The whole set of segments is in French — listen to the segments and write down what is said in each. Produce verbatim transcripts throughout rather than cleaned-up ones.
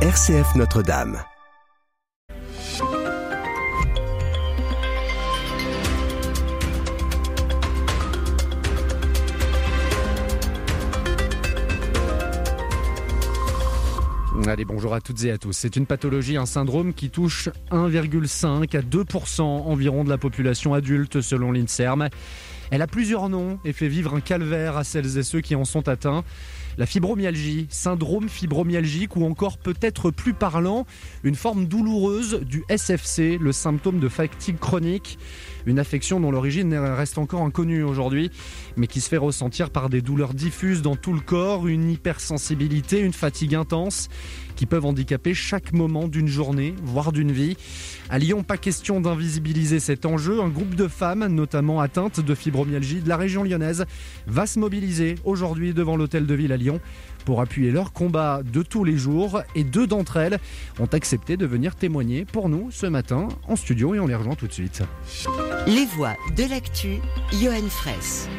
R C F Notre-Dame. Allez, bonjour à toutes et à tous. C'est une pathologie, un syndrome qui touche un virgule cinq à deux pour cent environ de la population adulte selon l'INSERM. Elle a plusieurs noms et fait vivre un calvaire à celles et ceux qui en sont atteints. La fibromyalgie, syndrome fibromyalgique ou encore peut-être plus parlant, une forme douloureuse du S F C, le symptôme de fatigue chronique. Une affection dont l'origine reste encore inconnue aujourd'hui, mais qui se fait ressentir par des douleurs diffuses dans tout le corps, une hypersensibilité, une fatigue intense, qui peuvent handicaper chaque moment d'une journée, voire d'une vie. À Lyon, pas question d'invisibiliser cet enjeu. Un groupe de femmes, notamment atteintes de fibromyalgie de la région lyonnaise, va se mobiliser aujourd'hui devant l'hôtel de ville à Lyon pour appuyer leur combat de tous les jours. Et deux d'entre elles ont accepté de venir témoigner pour nous ce matin en studio et on les rejoint tout de suite. Les voix de l'actu, Johan Fraisse.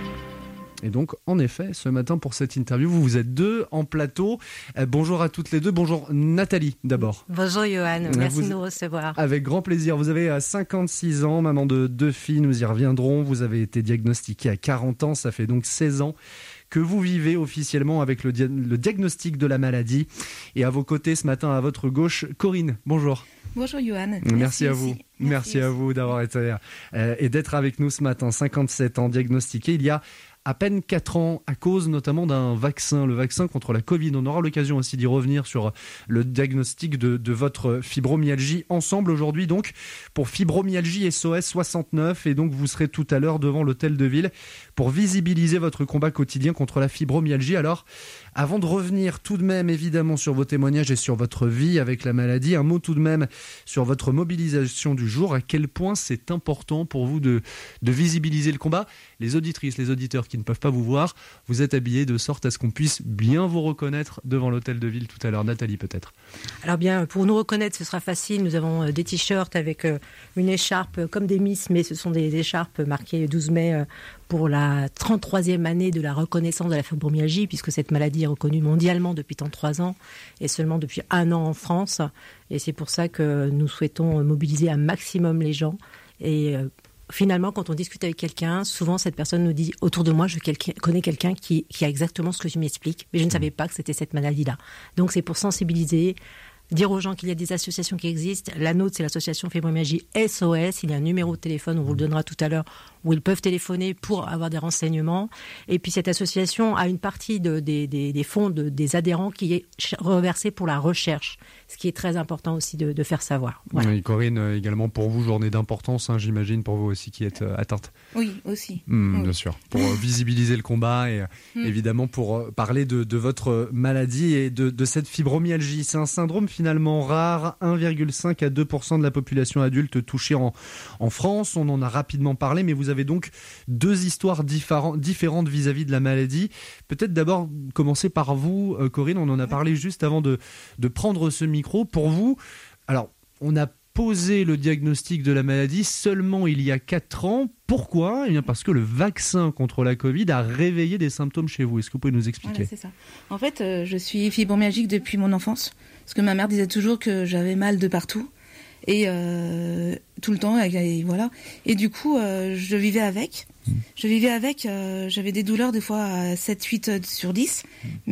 Et donc, en effet, ce matin pour cette interview, vous, vous êtes deux en plateau. Euh, bonjour à toutes les deux. Bonjour Nathalie, d'abord. Bonjour Johan, merci vous, de nous recevoir. Avec grand plaisir. Vous avez cinquante-six ans, maman de deux filles, nous y reviendrons. Vous avez été diagnostiquée à quarante ans, ça fait donc seize ans que vous vivez officiellement avec le, dia- le diagnostic de la maladie. Et à vos côtés ce matin, à votre gauche, Corinne, bonjour. Bonjour Johan. Merci, Merci à vous. Merci, Merci à vous d'avoir été euh, et d'être avec nous ce matin. cinquante-sept ans, diagnostiqué il y a à peine quatre ans, à cause notamment d'un vaccin, le vaccin contre la Covid. On aura l'occasion aussi d'y revenir sur le diagnostic de, de votre fibromyalgie ensemble aujourd'hui, donc, pour Fibromyalgie S O S soixante-neuf. Et donc, vous serez tout à l'heure devant l'hôtel de ville pour visibiliser votre combat quotidien contre la fibromyalgie. Alors, avant de revenir tout de même, évidemment, sur vos témoignages et sur votre vie avec la maladie, un mot tout de même sur votre mobilisation du jour. À quel point c'est important pour vous de, de visibiliser le combat. Les auditrices, les auditeurs qui ne peuvent pas vous voir, vous êtes habillés de sorte à ce qu'on puisse bien vous reconnaître devant l'hôtel de ville tout à l'heure. Nathalie, peut-être. Alors bien, pour nous reconnaître, ce sera facile. Nous avons des t-shirts avec une écharpe comme des Miss, mais ce sont des écharpes marquées douze mai pour la trente-troisième année de la reconnaissance de la fibromyalgie, puisque cette maladie est reconnue mondialement depuis trente-trois ans et seulement depuis un an en France. Et c'est pour ça que nous souhaitons mobiliser un maximum les gens. Et finalement, quand on discute avec quelqu'un, souvent cette personne nous dit « Autour de moi, je quelqu'un, connais quelqu'un qui, qui a exactement ce que je m'explique, mais je ne savais pas que c'était cette maladie-là. » Donc c'est pour sensibiliser, dire aux gens qu'il y a des associations qui existent. La nôtre, c'est l'association Fibromyalgie S O S. Il y a un numéro de téléphone, on vous le donnera tout à l'heure, où ils peuvent téléphoner pour avoir des renseignements. Et puis cette association a une partie de, des, des, des fonds de, des adhérents qui est reversée pour la recherche, ce qui est très important aussi de, de faire savoir. Voilà. Oui, Corinne, également pour vous, journée d'importance, hein, j'imagine, pour vous aussi qui êtes euh, atteinte. Oui, aussi. Mmh, oui. Bien sûr, pour euh, visibiliser le combat et mmh. évidemment pour euh, parler de, de votre maladie et de, de cette fibromyalgie. C'est un syndrome finalement rare, un virgule cinq à deux pour cent de la population adulte touchée en, en France. On en a rapidement parlé, mais vous avez donc deux histoires différentes, différentes vis-à-vis de la maladie. Peut-être d'abord commencer par vous, euh, Corinne, on en a parlé juste avant de, de prendre ce micro. Pour vous, alors on a posé le diagnostic de la maladie seulement il y a quatre ans. Pourquoi ? Eh bien parce que le vaccin contre la Covid a réveillé des symptômes chez vous. Est-ce que vous pouvez nous expliquer ? Voilà, c'est ça. En fait, euh, je suis fibromyalgique depuis mon enfance, parce que ma mère disait toujours que j'avais mal de partout. Et euh, tout le temps, et voilà. Et du coup, euh, je vivais avec. Je vivais avec, euh, j'avais des douleurs des fois à sept huit sur dix.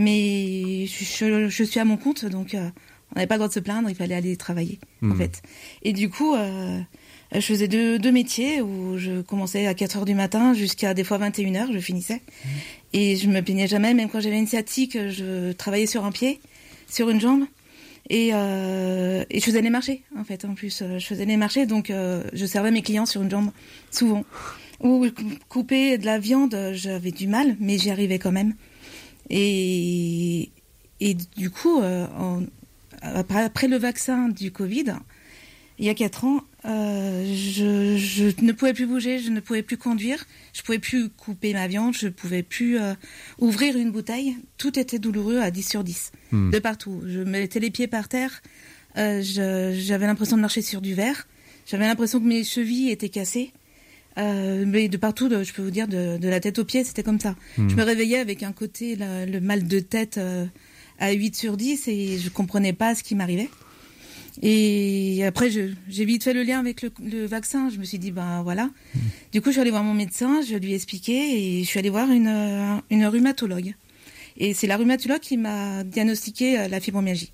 Mais je, je, je suis à mon compte, donc euh, on n'avait pas le droit de se plaindre, il fallait aller travailler, mmh. en fait. Et du coup, euh, je faisais deux, deux métiers où je commençais à quatre heures du matin jusqu'à des fois vingt et une heures, je finissais. Mmh. Et je me plaignais jamais, même quand j'avais une sciatique, je travaillais sur un pied, sur une jambe. Et, euh, et je faisais les marchés, en fait, en plus. Je faisais les marchés, donc euh, je servais mes clients sur une jambe, souvent. Ou couper de la viande, j'avais du mal, mais j'y arrivais quand même. Et, et du coup, euh, en, après, après le vaccin du Covid, il y a quatre ans, euh, je, je ne pouvais plus bouger, je ne pouvais plus conduire, je ne pouvais plus couper ma viande, je ne pouvais plus euh, ouvrir une bouteille. Tout était douloureux à dix sur dix, mmh. de partout. Je mettais les pieds par terre, euh, je, j'avais l'impression de marcher sur du verre, j'avais l'impression que mes chevilles étaient cassées. Euh, mais de partout, de, je peux vous dire, de, de la tête aux pieds, c'était comme ça. Mmh. Je me réveillais avec un côté, le, le mal de tête... Euh, à huit sur dix et je comprenais pas ce qui m'arrivait. Et après, je, j'ai vite fait le lien avec le, le vaccin. Je me suis dit, ben voilà. Mmh. Du coup, je suis allée voir mon médecin, je lui ai expliqué et je suis allée voir une, une rhumatologue. Et c'est la rhumatologue qui m'a diagnostiqué la fibromyalgie.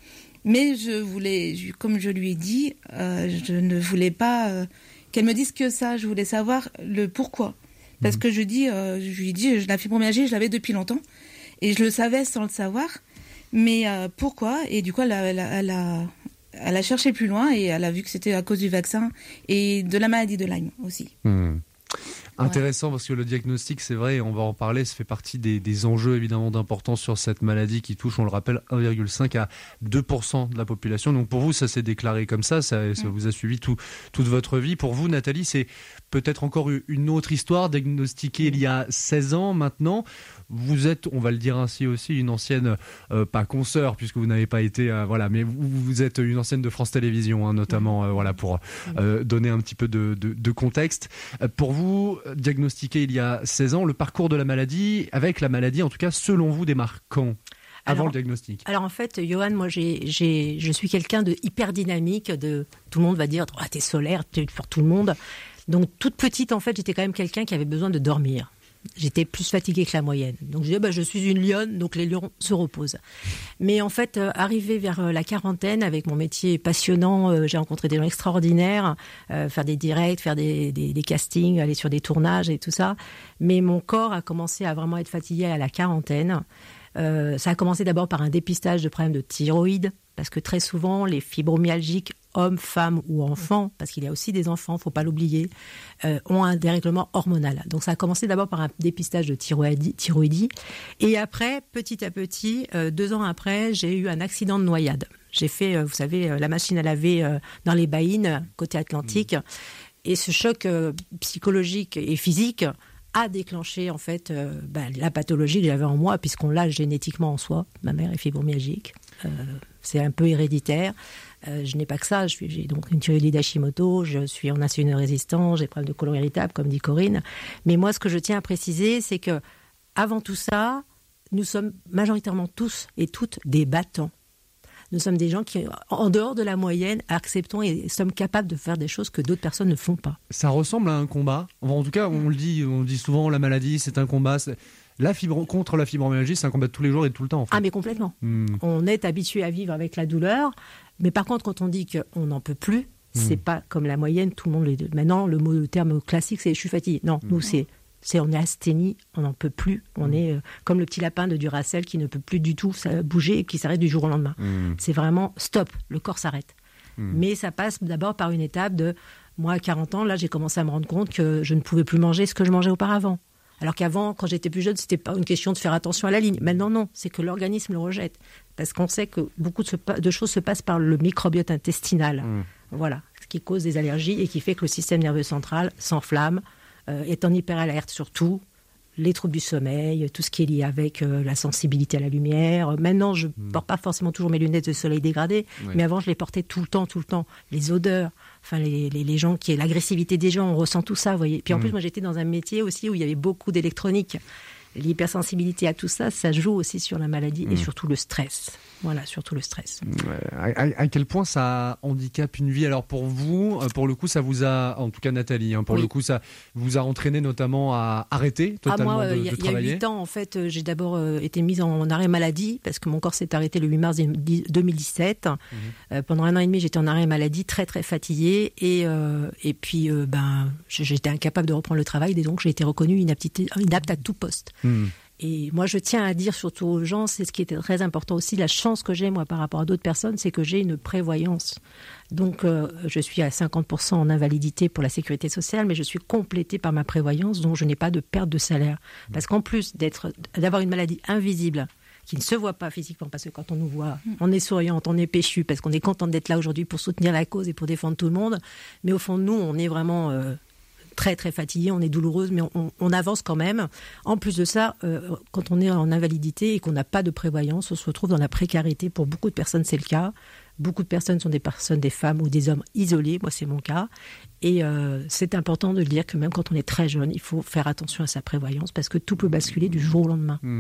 Mais je voulais, comme je lui ai dit, euh, je ne voulais pas euh, qu'elle me dise que ça. Je voulais savoir le pourquoi. Parce mmh. que je, dis, euh, je lui ai dit, la fibromyalgie, je l'avais depuis longtemps. Et je le savais sans le savoir. Mais euh, pourquoi ? Et du coup, elle a... Elle a, elle a Elle a cherché plus loin et elle a vu que c'était à cause du vaccin et de la maladie de Lyme aussi. Mmh. Intéressant, ouais. Parce que le diagnostic, c'est vrai, on va en parler, ça fait partie des, des enjeux évidemment d'importance sur cette maladie qui touche, on le rappelle, un virgule cinq à deux pour cent de la population. Donc pour vous, ça s'est déclaré comme ça, ça, ça mmh. vous a suivi tout, toute votre vie. Pour vous, Nathalie, c'est peut-être encore une autre histoire, diagnostiquée il y a seize ans maintenant. Vous êtes, on va le dire ainsi aussi, une ancienne, euh, pas consoeur, puisque vous n'avez pas été, euh, voilà, mais vous, vous êtes une ancienne de France Télévisions, hein, notamment, euh, voilà, pour euh, donner un petit peu de, de, de contexte. Euh, pour vous, diagnostiqué il y a seize ans, le parcours de la maladie, avec la maladie, en tout cas, selon vous, démarre quand ? Avant alors, le diagnostic. Alors en fait, Johan, moi, j'ai, j'ai, je suis quelqu'un de hyper dynamique, de, tout le monde va dire, oh, t'es solaire, t'es pour tout le monde. Donc toute petite, en fait, j'étais quand même quelqu'un qui avait besoin de dormir. J'étais plus fatiguée que la moyenne. Donc je disais, bah, je suis une lionne, donc les lions se reposent. Mais en fait, euh, arrivé vers euh, la quarantaine, avec mon métier passionnant, euh, j'ai rencontré des gens extraordinaires, euh, faire des directs, faire des, des, des castings, aller sur des tournages et tout ça. Mais mon corps a commencé à vraiment être fatigué à la quarantaine. Euh, ça a commencé d'abord par un dépistage de problèmes de thyroïde, parce que très souvent, les fibromyalgiques, hommes, femmes ou enfants, parce qu'il y a aussi des enfants, il ne faut pas l'oublier, euh, ont un dérèglement hormonal. Donc ça a commencé d'abord par un dépistage de thyroïdie. thyroïdie et après, petit à petit, euh, deux ans après, j'ai eu un accident de noyade. J'ai fait, euh, vous savez, euh, la machine à laver euh, dans les baïnes, côté Atlantique. Mmh. Et ce choc euh, psychologique et physique a déclenché en fait euh, bah, la pathologie que j'avais en moi, puisqu'on l'a génétiquement en soi. Ma mère est fibromyalgique. Euh, c'est un peu héréditaire. Euh, je n'ai pas que ça. Je suis, j'ai donc une thyroïdite d'Hashimoto, je suis en insuline-résistant, j'ai des problèmes de côlon irritable, comme dit Corinne. Mais moi, ce que je tiens à préciser, c'est que avant tout ça, nous sommes majoritairement tous et toutes des battants. Nous sommes des gens qui, en dehors de la moyenne, acceptons et sommes capables de faire des choses que d'autres personnes ne font pas. Ça ressemble à un combat. En tout cas, on le dit, on le dit souvent, la maladie, c'est un combat. C'est... La fibre... Contre la fibromyalgie, c'est un combat de tous les jours et de tout le temps. En fait. Ah, mais complètement. Mmh. On est habitué à vivre avec la douleur. Mais par contre, quand on dit qu'on n'en peut plus, mmh. c'est pas comme la moyenne, tout le monde les... Maintenant, le mot, le terme classique, c'est « je suis fatigué ». Non, mmh. nous, c'est... C'est, on est asthénie, on n'en peut plus. On mmh. est euh, comme le petit lapin de Duracell qui ne peut plus du tout bouger et qui s'arrête du jour au lendemain. Mmh. C'est vraiment stop, le corps s'arrête. Mmh. Mais ça passe d'abord par une étape de... Moi, à quarante ans, là, j'ai commencé à me rendre compte que je ne pouvais plus manger ce que je mangeais auparavant. Alors qu'avant, quand j'étais plus jeune, c'était pas une question de faire attention à la ligne. Maintenant, non, c'est que l'organisme le rejette. Parce qu'on sait que beaucoup de, se, de choses se passent par le microbiote intestinal. Mmh. Voilà, ce qui cause des allergies et qui fait que le système nerveux central s'enflamme, Euh, est en hyperalerte sur tout, les troubles du sommeil, tout ce qui est lié avec euh, la sensibilité à la lumière. Maintenant, je ne mmh. porte pas forcément toujours mes lunettes de soleil dégradées, oui. mais avant, je les portais tout le temps, tout le temps. Les odeurs, enfin, les, les, les gens, qui, l'agressivité des gens, on ressent tout ça, vous voyez. Puis en mmh. plus, moi, j'étais dans un métier aussi où il y avait beaucoup d'électronique. L'hypersensibilité à tout ça, ça joue aussi sur la maladie mmh. et surtout le stress. Voilà, surtout le stress. À, à, à quel point ça handicape une vie ? Alors pour vous, pour le coup, ça vous a, en tout cas Nathalie, hein, pour oui. le coup, ça vous a entraîné notamment à arrêter totalement ah, moi, de, y a, de travailler ? Il y a huit ans, en fait, j'ai d'abord euh, été mise en, en arrêt maladie parce que mon corps s'est arrêté le huit mars deux mille dix-sept. Mmh. Euh, pendant un an et demi, j'étais en arrêt maladie, très très fatiguée et, euh, et puis euh, ben, j'étais incapable de reprendre le travail et donc j'ai été reconnue inaptité, inapte à tout poste. Mmh. Et moi, je tiens à dire surtout aux gens, c'est ce qui était très important aussi, la chance que j'ai, moi, par rapport à d'autres personnes, c'est que j'ai une prévoyance. Donc, euh, je suis à cinquante pour cent en invalidité pour la sécurité sociale, mais je suis complétée par ma prévoyance, donc je n'ai pas de perte de salaire. Parce qu'en plus d'être, d'avoir une maladie invisible, qui ne se voit pas physiquement, parce que quand on nous voit, on est souriante, on est péchu, parce qu'on est content d'être là aujourd'hui pour soutenir la cause et pour défendre tout le monde. Mais au fond de nous, on est vraiment... Euh, très très fatiguée, on est douloureuse, mais on, on avance quand même. En plus de ça, euh, quand on est en invalidité et qu'on n'a pas de prévoyance, on se retrouve dans la précarité. Pour beaucoup de personnes, c'est le cas. Beaucoup de personnes sont des personnes, des femmes ou des hommes isolés. Moi, c'est mon cas. Et euh, c'est important de le dire que même quand on est très jeune, il faut faire attention à sa prévoyance parce que tout peut basculer du jour au lendemain. Mmh.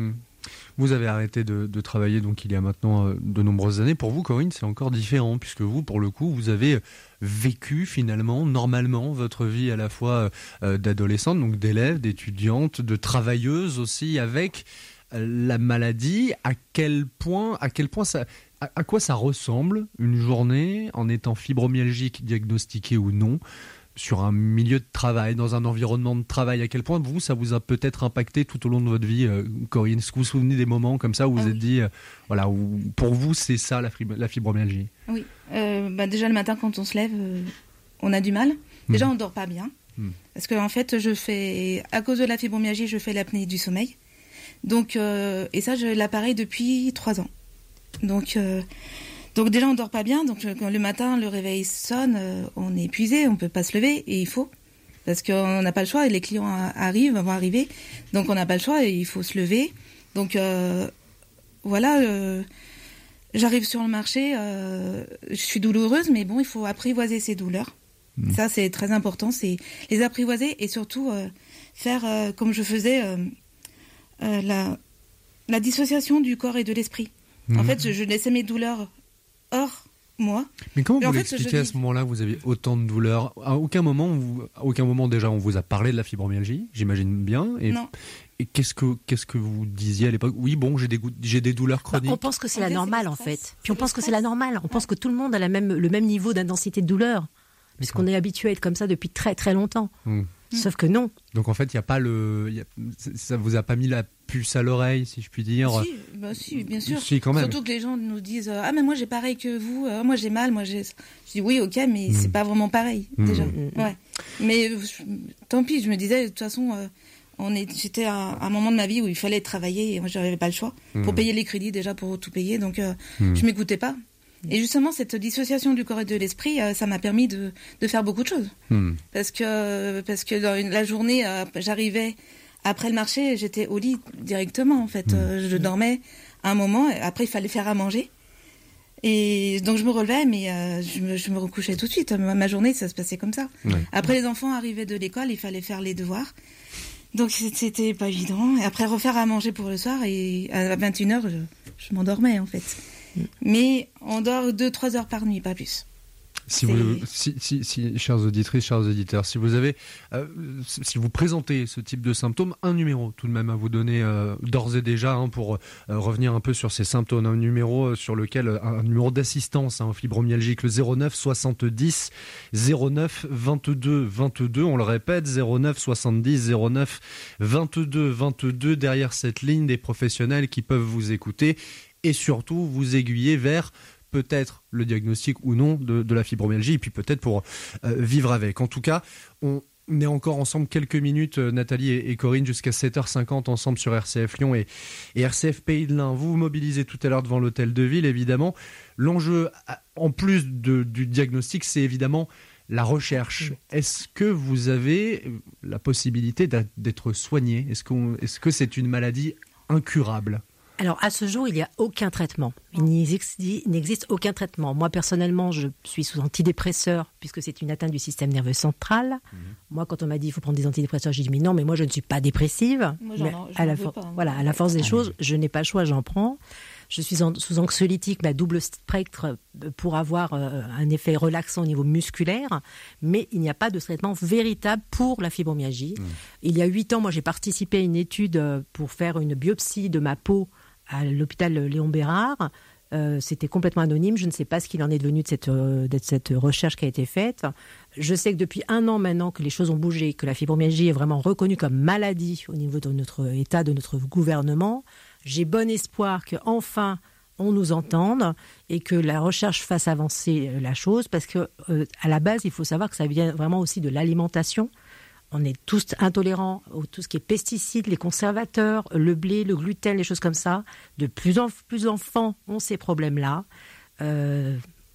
Vous avez arrêté de, de travailler donc il y a maintenant euh, de nombreuses années. Pour vous, Corinne, c'est encore différent puisque vous, pour le coup, vous avez vécu finalement, normalement, votre vie à la fois euh, d'adolescente, donc d'élève, d'étudiante, de travailleuse aussi avec euh, la maladie. À quel point, à quel point ça, à, à quoi ça ressemble une journée en étant fibromyalgique diagnostiquée ou non sur un milieu de travail, dans un environnement de travail? À quel point, vous, ça vous a peut-être impacté tout au long de votre vie, euh, Corinne? Est-ce que vous vous souvenez des moments comme ça où vous vous ah êtes oui. dit, euh, voilà, où, pour vous, c'est ça la, fib- la fibromyalgie? Oui. Euh, bah déjà, le matin, quand on se lève, euh, on a du mal. Déjà, Mmh. on ne dort pas bien. Mmh. Parce qu'en en fait, je fais, à cause de la fibromyalgie, je fais l'apnée du sommeil. Donc, euh, et ça, je l'appareil depuis trois ans. Donc... Euh, Donc déjà on dort pas bien, donc quand le matin le réveil sonne, euh, on est épuisé, on peut pas se lever et il faut, parce qu'on n'a pas le choix et les clients a- arrivent, vont arriver, donc on n'a pas le choix et il faut se lever. Donc euh, voilà, euh, j'arrive sur le marché, euh, je suis douloureuse, mais bon il faut apprivoiser ces douleurs. Mmh. Ça c'est très important, c'est les apprivoiser et surtout euh, faire euh, comme je faisais euh, euh, la, la dissociation du corps et de l'esprit. Mmh. En fait je, je laissais mes douleurs hors moi. Mais comment vous fait, l'expliquez à ce moment-là, vous avez autant de douleurs? À aucun moment, vous, à aucun moment déjà, on vous a parlé de la fibromyalgie, j'imagine bien. Et, non. Et qu'est-ce que qu'est-ce que vous disiez à l'époque? Oui, bon, j'ai des j'ai des douleurs chroniques. Bah, on pense que c'est en la fait, normale c'est en stress. fait. Puis on C'est pense que stress. c'est la normale. On ouais. pense que tout le monde a la même le même niveau d'intensité de douleur, puisqu'on est habitué à être comme ça depuis très très longtemps. Mmh. Sauf que non. Donc en fait, il y a pas le, y a, ça vous a pas mis la puce à l'oreille, si je puis dire. Si, bah si, bien sûr. Si, quand même. Surtout que les gens nous disent ah mais moi j'ai pareil que vous, euh, moi j'ai mal, moi j'ai. Je dis oui ok mais mmh. c'est pas vraiment pareil mmh. déjà. Mmh. Ouais. Mais euh, tant pis, je me disais de toute façon euh, on est, j'étais à, à un moment de ma vie où il fallait travailler et moi j'avais pas le choix mmh. pour payer les crédits déjà pour tout payer donc euh, mmh. je m'écoutais pas. Et justement, cette dissociation du corps et de l'esprit, euh, ça m'a permis de, de faire beaucoup de choses. Mmh. Parce que, parce que dans une, la journée, euh, j'arrivais après le marché, j'étais au lit directement, en fait. Mmh. Euh, je dormais un moment, et après il fallait faire à manger. Et donc je me relevais, mais euh, je, me, je me recouchais tout de suite. Ma, ma journée, ça se passait comme ça. Mmh. Après, les enfants arrivaient de l'école, il fallait faire les devoirs. Donc c'était pas évident. Et après, refaire à manger pour le soir, et à vingt et une heures, je, je m'endormais, en fait. Mais on dort deux trois heures par nuit, pas plus. Si vous, si, si, si, chères auditrices, chers auditeurs, si vous avez, euh, si vous présentez ce type de symptômes, un numéro tout de même à vous donner euh, d'ores et déjà hein, pour euh, revenir un peu sur ces symptômes, un numéro sur lequel, un numéro d'assistance hein, fibromyalgique, le zéro neuf soixante-dix zéro neuf vingt-deux vingt-deux, on le répète, zéro neuf soixante-dix zéro neuf vingt-deux vingt-deux, derrière cette ligne des professionnels qui peuvent vous écouter et surtout vous aiguiller vers peut-être le diagnostic ou non de, de la fibromyalgie, et puis peut-être pour euh, vivre avec. En tout cas, on est encore ensemble quelques minutes, Nathalie et, et Corinne, jusqu'à sept heures cinquante ensemble sur R C F Lyon et, et R C F Pays de l'Ain. Vous vous mobilisez tout à l'heure devant l'hôtel de ville, évidemment. L'enjeu, en plus de, du diagnostic, c'est évidemment la recherche. Est-ce que vous avez la possibilité d'être soigné? Est-ce qu'on, est-ce que c'est une maladie incurable? Alors, à ce jour, il n'y a aucun traitement. Il n'existe aucun traitement. Moi, personnellement, je suis sous antidépresseur, puisque c'est une atteinte du système nerveux central. Mmh. Moi, quand on m'a dit qu'il faut prendre des antidépresseurs, j'ai dit, mais non, mais moi, je ne suis pas dépressive. Moi, mais à, la for- pas, voilà, à la force des choses, je n'ai pas le choix, j'en prends. Je suis en, sous anxiolytique, mais à double spectre, pour avoir euh, un effet relaxant au niveau musculaire. Mais il n'y a pas de traitement véritable pour la fibromyalgie. Mmh. Il y a huit ans, moi, j'ai participé à une étude pour faire une biopsie de ma peau à l'hôpital Léon Bérard. Euh, c'était complètement anonyme. Je ne sais pas ce qu'il en est devenu de cette, euh, de cette recherche qui a été faite. Je sais que depuis un an maintenant que les choses ont bougé, que la fibromyalgie est vraiment reconnue comme maladie au niveau de notre État, de notre gouvernement. J'ai bon espoir qu'enfin on nous entende et que la recherche fasse avancer la chose, parce que euh, à la base, il faut savoir que ça vient vraiment aussi de l'alimentation. On est tous intolérants à tout ce qui est pesticides, les conservateurs, le blé, le gluten, les choses comme ça. De plus en plus d'enfants ont ces problèmes-là. Euh,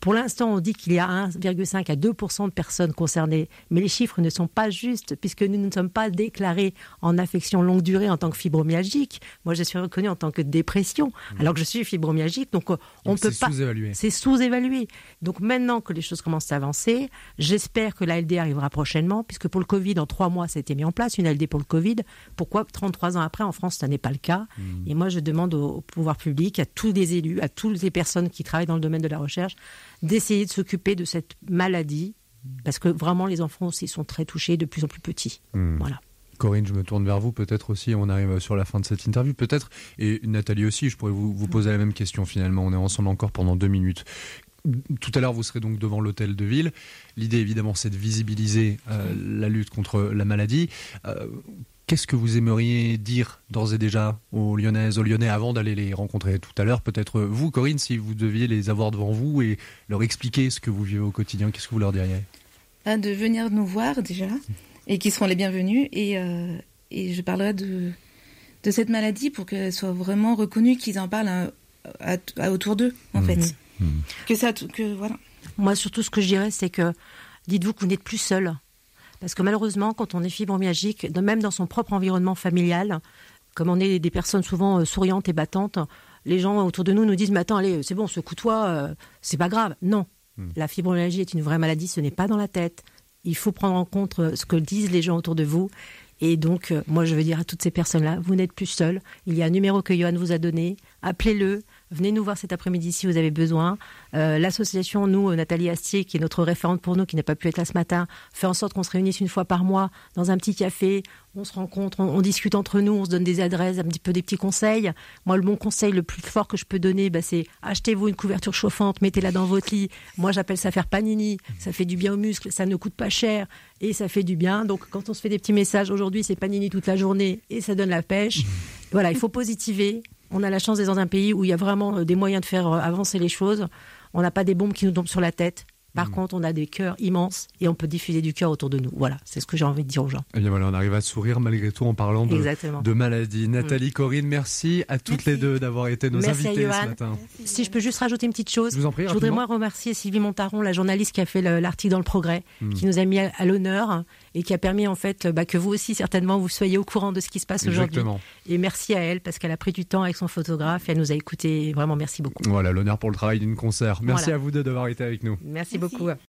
Pour l'instant, on dit qu'il y a un virgule cinq à deux pour cent de personnes concernées, mais les chiffres ne sont pas justes puisque nous ne sommes pas déclarés en affection longue durée en tant que fibromyalgique. Moi, je suis reconnue en tant que dépression, mmh. alors que je suis fibromyalgique, donc on ne peut pas. C'est sous-évalué. C'est sous-évalué. Donc maintenant que les choses commencent à avancer, j'espère que l'A L D arrivera prochainement, puisque pour le Covid, en trois mois, ça a été mis en place, une A L D pour le Covid. Pourquoi trente-trois ans après, en France, ça n'est pas le cas? Mmh. Et moi, je demande au, au pouvoir public, à tous les élus, à toutes les personnes qui travaillent dans le domaine de la recherche, d'essayer de s'occuper de cette maladie, parce que vraiment les enfants aussi sont très touchés, de plus en plus petits. Mmh. Voilà. Corinne, je me tourne vers vous, peut-être aussi, on arrive sur la fin de cette interview, peut-être, et Nathalie aussi, je pourrais vous, vous poser la même question finalement, on est ensemble encore pendant deux minutes. Tout à l'heure, vous serez donc devant l'hôtel de ville. L'idée, évidemment, c'est de visibiliser euh, la lutte contre la maladie. Euh, Qu'est-ce que vous aimeriez dire d'ores et déjà aux Lyonnaises, aux Lyonnais, avant d'aller les rencontrer tout à l'heure? Peut-être vous, Corinne, si vous deviez les avoir devant vous et leur expliquer ce que vous vivez au quotidien, qu'est-ce que vous leur diriez? ah, De venir nous voir déjà, et qu'ils seront les bienvenus. Et, euh, et je parlerai de, de cette maladie pour qu'elle soit vraiment reconnue, qu'ils en parlent à, à, à autour d'eux, en mmh. fait. Mmh. Que ça, que voilà. Moi, surtout, ce que je dirais, c'est que dites-vous que vous n'êtes plus seul. Parce que malheureusement, quand on est fibromyalgique, même dans son propre environnement familial, comme on est des personnes souvent souriantes et battantes, les gens autour de nous nous disent « Mais attends, allez, c'est bon, secoue-toi, euh, c'est pas grave. » Non, mmh. la fibromyalgie est une vraie maladie, ce n'est pas dans la tête. Il faut prendre en compte ce que disent les gens autour de vous. Et donc, euh, moi, je veux dire à toutes ces personnes-là, vous n'êtes plus seuls. Il y a un numéro que Johan vous a donné. Appelez-le. Venez nous voir cet après-midi si vous avez besoin. Euh, l'association, nous, Nathalie Astier, qui est notre référente pour nous, qui n'a pas pu être là ce matin, fait en sorte qu'on se réunisse une fois par mois dans un petit café. On se rencontre, on, on discute entre nous, on se donne des adresses, un petit peu des petits conseils. Moi, le bon conseil le plus fort que je peux donner, bah, c'est achetez-vous une couverture chauffante, mettez-la dans votre lit. Moi, j'appelle ça faire panini. Ça fait du bien aux muscles, ça ne coûte pas cher et ça fait du bien. Donc, quand on se fait des petits messages, aujourd'hui, c'est panini toute la journée et ça donne la pêche. Voilà, il faut positiver. On a la chance d'être dans un pays où il y a vraiment des moyens de faire avancer les choses. On n'a pas des bombes qui nous tombent sur la tête. Par mmh. contre, on a des cœurs immenses et on peut diffuser du cœur autour de nous. Voilà, c'est ce que j'ai envie de dire aux gens. Et bien voilà, on arrive à sourire malgré tout en parlant de, de maladie. Nathalie, mmh. Corinne, merci à toutes merci. les deux d'avoir été nos merci invités ce matin. Merci, si je peux juste rajouter une petite chose, je, vous en prie, je voudrais moi remercier Sylvie Montaron, la journaliste qui a fait l'article dans Le Progrès, mmh. qui nous a mis à, à l'honneur et qui a permis en fait bah, que vous aussi certainement vous soyez au courant de ce qui se passe aujourd'hui. Et merci à elle parce qu'elle a pris du temps avec son photographe et elle nous a écoutés. Vraiment, merci beaucoup. Voilà, l'honneur pour le travail d'une concert. Merci voilà. à vous deux d'avoir été avec nous. Merci, merci. beaucoup.